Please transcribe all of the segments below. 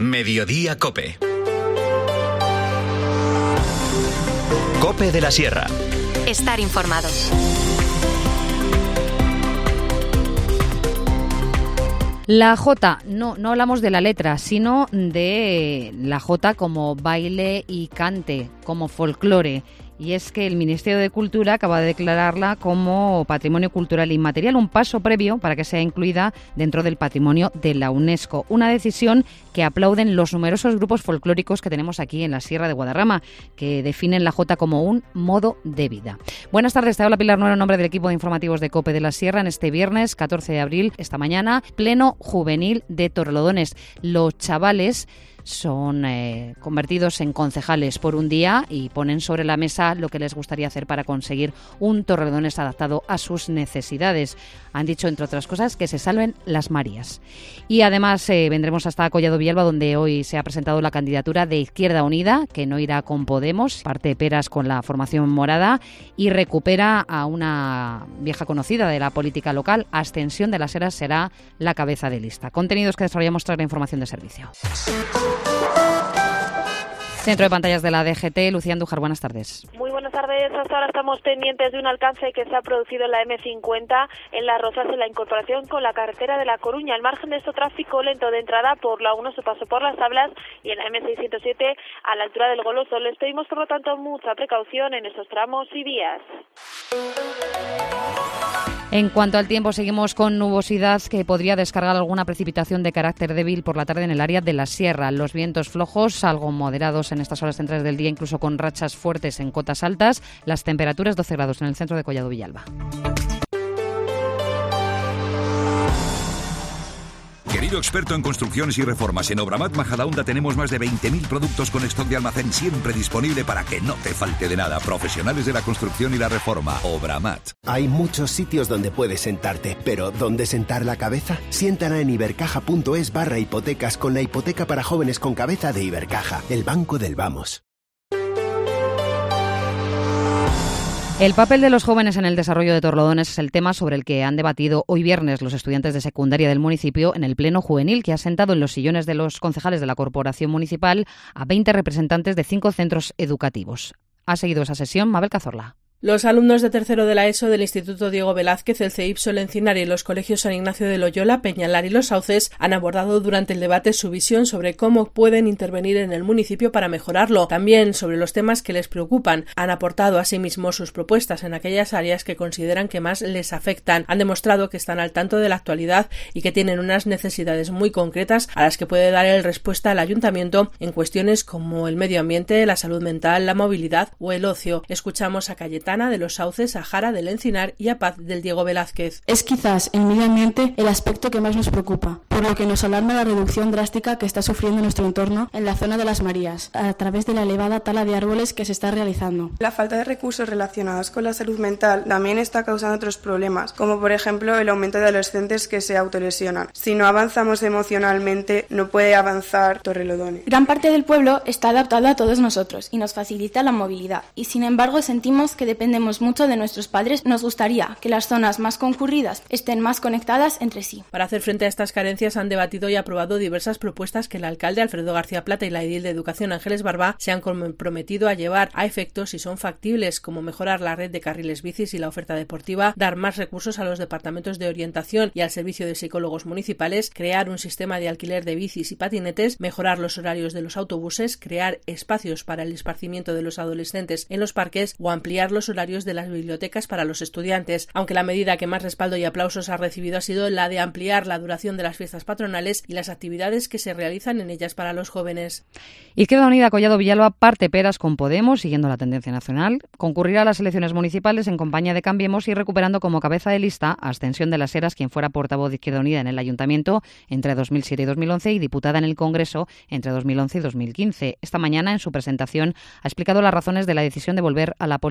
Mediodía COPE. COPE de la Sierra. Estar informado. La jota, no hablamos de la letra, sino de la jota como baile y cante, como folclore. Y es que el Ministerio de Cultura acaba de declararla como Patrimonio Cultural Inmaterial, un paso previo para que sea incluida dentro del patrimonio de la UNESCO. Una decisión que aplauden los numerosos grupos folclóricos que tenemos aquí en la Sierra de Guadarrama, que definen la jota como un modo de vida. Buenas tardes, te habla Pilar Nuero en nombre del equipo de informativos de COPE de la Sierra en este viernes 14 de abril, esta mañana, pleno juvenil de Torrelodones. Los chavales son convertidos en concejales por un día y ponen sobre la mesa lo que les gustaría hacer para conseguir un Torrelodones adaptado a sus necesidades. Han dicho, entre otras cosas, que se salven las Marías. Y además vendremos hasta Collado Villalba, donde hoy se ha presentado la candidatura de Izquierda Unida, que no irá con Podemos, parte peras con la formación morada, y recupera a una vieja conocida de la política local. Ascensión de las Heras será la cabeza de lista. Contenidos que desarrollamos tras la información de servicio. Centro de pantallas de la DGT, Lucía Andújar, buenas tardes. Muy buenas tardes. Hasta ahora estamos pendientes de un alcance que se ha producido en la M50 en Las Rozas, en la incorporación con la carretera de La Coruña. Al margen de esto, tráfico lento de entrada por la 1, su paso por Las Tablas, y en la M607 a la altura del Goloso. Les pedimos, por lo tanto, mucha precaución en esos tramos y vías. En cuanto al tiempo, seguimos con nubosidad que podría descargar alguna precipitación de carácter débil por la tarde en el área de la sierra. Los vientos flojos, algo moderados en estas horas centrales del día, incluso con rachas fuertes en cotas altas. Las temperaturas 12 grados en el centro de Collado Villalba. Querido experto en construcciones y reformas, en Obramat Majadahonda tenemos más de 20.000 productos con stock de almacén siempre disponible para que no te falte de nada. Profesionales de la construcción y la reforma. Obramat. Hay muchos sitios donde puedes sentarte, pero ¿dónde sentar la cabeza? Siéntala en ibercaja.es/hipotecas con la hipoteca para jóvenes con cabeza de Ibercaja, el banco del vamos. El papel de los jóvenes en el desarrollo de Torrelodones es el tema sobre el que han debatido hoy viernes los estudiantes de secundaria del municipio en el pleno juvenil, que ha sentado en los sillones de los concejales de la corporación municipal a 20 representantes de 5 centros educativos. Ha seguido esa sesión Mabel Cazorla. Los alumnos de tercero de la ESO del Instituto Diego Velázquez, el CEIPSO, el Encinar y los colegios San Ignacio de Loyola, Peñalar y Los Sauces han abordado durante el debate su visión sobre cómo pueden intervenir en el municipio para mejorarlo, también sobre los temas que les preocupan. Han aportado asimismo sus propuestas en aquellas áreas que consideran que más les afectan. Han demostrado que están al tanto de la actualidad y que tienen unas necesidades muy concretas a las que puede dar el respuesta al ayuntamiento en cuestiones como el medio ambiente, la salud mental, la movilidad o el ocio. Escuchamos a Cayetana de Los Sauces, a Jara del Encinar y a Paz del Diego Velázquez. Es quizás el medio ambiente el aspecto que más nos preocupa, por lo que nos alarma la reducción drástica que está sufriendo nuestro entorno en la zona de las Marías, a través de la elevada tala de árboles que se está realizando. La falta de recursos relacionados con la salud mental también está causando otros problemas, como por ejemplo el aumento de adolescentes que se autolesionan. Si no avanzamos emocionalmente, no puede avanzar Torrelodones. Gran parte del pueblo está adaptado a todos nosotros y nos facilita la movilidad, y sin embargo sentimos que dependemos mucho de nuestros padres. Nos gustaría que las zonas más concurridas estén más conectadas entre sí. Para hacer frente a estas carencias han debatido y aprobado diversas propuestas que el alcalde Alfredo García Plata y la edil de Educación Ángeles Barbá se han comprometido a llevar a efectos si son factibles, como mejorar la red de carriles bicis y la oferta deportiva, dar más recursos a los departamentos de orientación y al servicio de psicólogos municipales, crear un sistema de alquiler de bicis y patinetes, mejorar los horarios de los autobuses, crear espacios para el esparcimiento de los adolescentes en los parques o ampliar los horarios de las bibliotecas para los estudiantes, aunque la medida que más respaldo y aplausos ha recibido ha sido la de ampliar la duración de las fiestas patronales y las actividades que se realizan en ellas para los jóvenes. Izquierda Unida Collado Villalba parte peras con Podemos, siguiendo la tendencia nacional. Concurrirá a las elecciones municipales en compañía de Cambiemos y recuperando como cabeza de lista a Ascensión de las Heras, quien fuera portavoz de Izquierda Unida en el Ayuntamiento entre 2007 y 2011 y diputada en el Congreso entre 2011 y 2015. Esta mañana, en su presentación, ha explicado las razones de la decisión de volver a la política local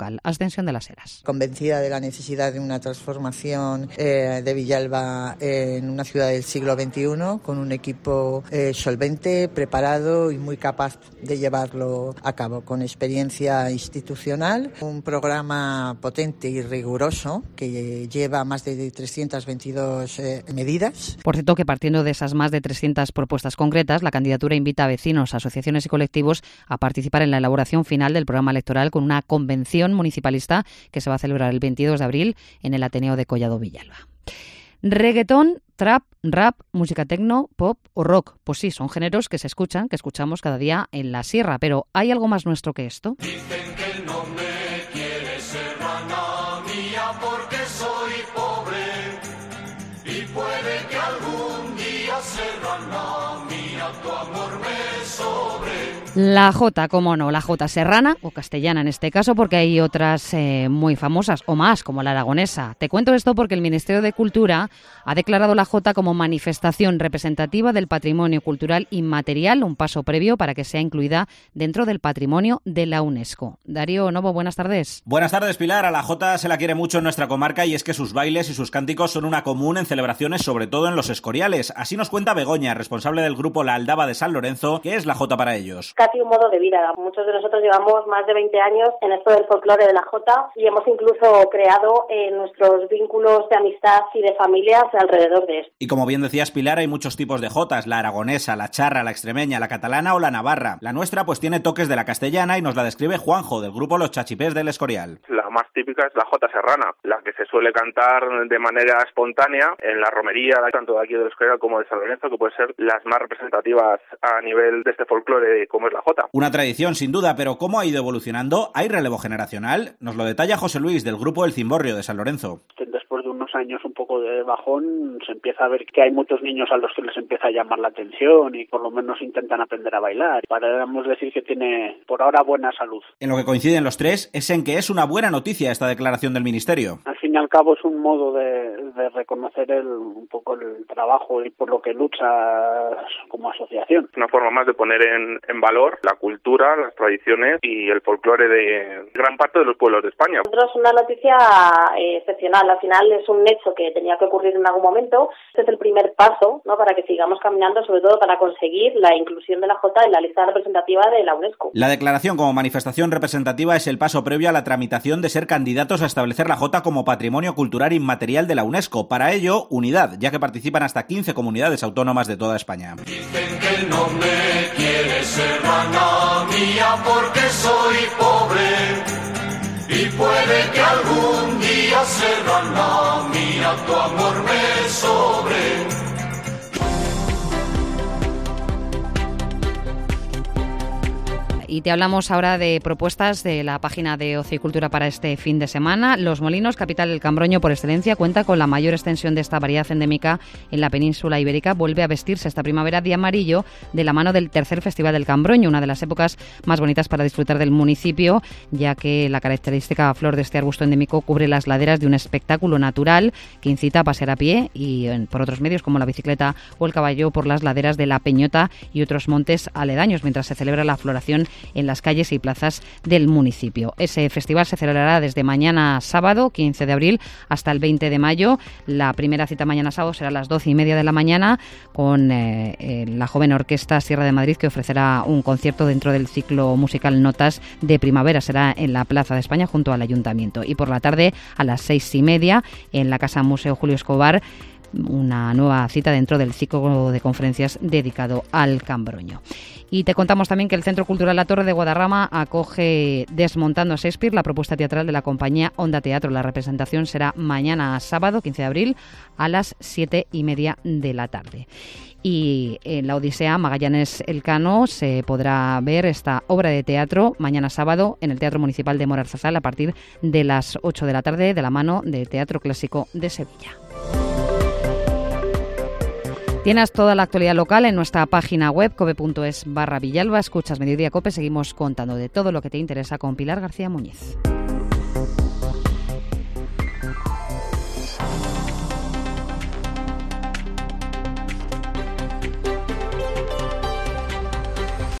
local. Ascensión de las Heras. Convencida de la necesidad de una transformación de Villalba en una ciudad del siglo XXI, con un equipo solvente, preparado y muy capaz de llevarlo a cabo, con experiencia institucional, un programa potente y riguroso que lleva más de 322 medidas. Por cierto, que partiendo de esas más de 300 propuestas concretas, la candidatura invita a vecinos, asociaciones y colectivos a participar en la elaboración final del programa electoral con una convención municipalista que se va a celebrar el 22 de abril en el Ateneo de Collado Villalba. Reggaetón, trap, rap, música tecno, pop o rock. Pues sí, son géneros que se escuchan, que escuchamos cada día en la sierra. Pero ¿hay algo más nuestro que esto? Dicen que no me quieres, serrana mía, porque soy pobre. Y puede que algún día, serrana mía, tu amor me sobre. La jota, cómo no, la jota serrana o castellana en este caso, porque hay otras muy famosas o más, como la aragonesa. Te cuento esto porque el Ministerio de Cultura ha declarado la jota como manifestación representativa del patrimonio cultural inmaterial, un paso previo para que sea incluida dentro del patrimonio de la UNESCO. Darío Novo, buenas tardes. Buenas tardes, Pilar. A la jota se la quiere mucho en nuestra comarca y es que sus bailes y sus cánticos son una común en celebraciones, sobre todo en los Escoriales. Así nos cuenta Begoña, responsable del grupo La Aldaba de San Lorenzo, que es la jota para ellos. Casi un modo de vida. Muchos de nosotros llevamos más de 20 años en esto del folclore de la jota y hemos incluso creado nuestros vínculos de amistad y de familias alrededor de esto. Y como bien decías, Pilar, hay muchos tipos de jotas, la aragonesa, la charra, la extremeña, la catalana o la navarra. La nuestra pues tiene toques de la castellana y nos la describe Juanjo, del grupo Los Chachipés del Escorial. La más típica es la jota serrana, la que se suele cantar de manera espontánea en la romería, tanto de aquí del Escorial como de San Lorenzo, que puede ser las más representativas a nivel de este folclore como es la jota. Una tradición sin duda, pero ¿cómo ha ido evolucionando? ¿Hay relevo generacional? Nos lo detalla José Luis, del grupo El Cimborrio de San Lorenzo. Después de unos años un poco de bajón, se empieza a ver que hay muchos niños a los que les empieza a llamar la atención y por lo menos intentan aprender a bailar. Podemos decir que tiene por ahora buena salud. En lo que coinciden los tres es en que es una buena noticia esta declaración del Ministerio. Al fin y al cabo es un modo de reconocer un poco el trabajo y por lo que luchas como asociación. Una forma más de poner en valor la cultura, las tradiciones y el folclore de gran parte de los pueblos de España. Nosotros una noticia excepcional, al final es un hecho que tenía que ocurrir en algún momento. Este es el primer paso, ¿no?, para que sigamos caminando, sobre todo para conseguir la inclusión de la jota en la lista representativa de la UNESCO. La declaración como manifestación representativa es el paso previo a la tramitación de ser candidatos a establecer la jota como patrimonio cultural inmaterial de la UNESCO. Para ello, unidad, ya que participan hasta 15 comunidades autónomas de toda España. Dicen que no me quieres, serrana mía, porque soy pobre. Y puede que algún día, serrana mía, tu amor me sobre. Y te hablamos ahora de propuestas de la página de Ocio y Cultura para este fin de semana. Los Molinos, capital del Cambroño por excelencia, cuenta con la mayor extensión de esta variedad endémica en la península ibérica. Vuelve a vestirse esta primavera de amarillo de la mano del tercer Festival del Cambroño, una de las épocas más bonitas para disfrutar del municipio, ya que la característica flor de este arbusto endémico cubre las laderas de un espectáculo natural que incita a pasear a pie y por otros medios como la bicicleta o el caballo por las laderas de la Peñota y otros montes aledaños, mientras se celebra la floración en las calles y plazas del municipio. Ese festival se celebrará desde mañana sábado, 15 de abril, hasta el 20 de mayo. La primera cita mañana sábado será a las 12:30 de la mañana con la joven Orquesta Sierra de Madrid, que ofrecerá un concierto dentro del ciclo musical Notas de Primavera. Será en la Plaza de España junto al Ayuntamiento. Y por la tarde a las 6:30 en la Casa Museo Julio Escobar, una nueva cita dentro del ciclo de conferencias dedicado al Cambroño. Y te contamos también que el Centro Cultural La Torre de Guadarrama acoge Desmontando a Shakespeare, la propuesta teatral de la compañía Onda Teatro. La representación será mañana sábado, 15 de abril, a las 7:30 de la tarde. Y en la Odisea Magallanes Elcano se podrá ver esta obra de teatro mañana sábado en el Teatro Municipal de Morarzazal a partir de las 8 de la tarde de la mano de Teatro Clásico de Sevilla. Tienes toda la actualidad local en nuestra página web cope.es/Villalba. Escuchas Mediodía Cope. Seguimos contando de todo lo que te interesa con Pilar García Muñiz.